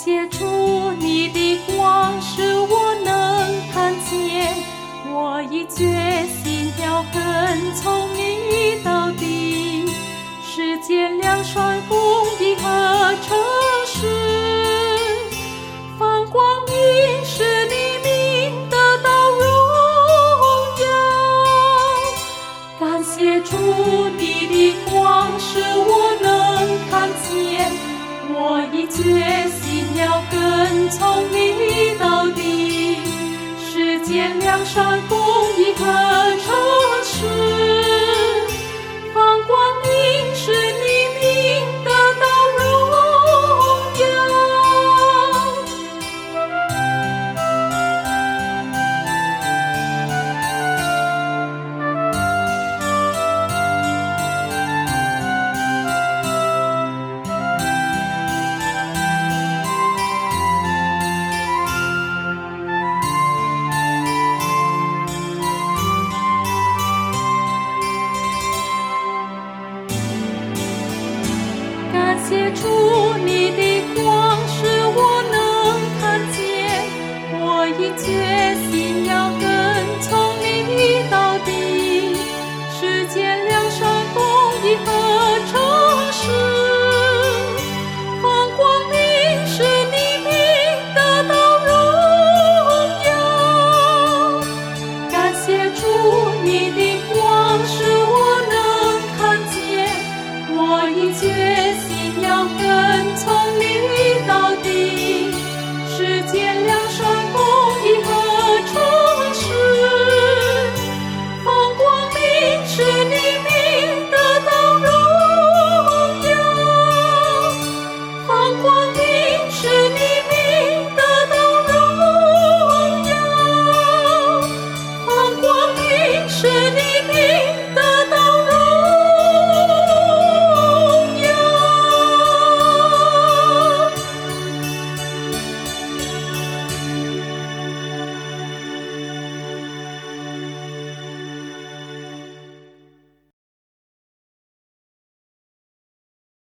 谢主，你的光使我能看见，我已决心要跟从你到底。世间两双公义和诚实，放光明使你名得到荣耀。感谢主，你的光使我能看见，我已决心要跟从你到底。世间两双公义和诚实，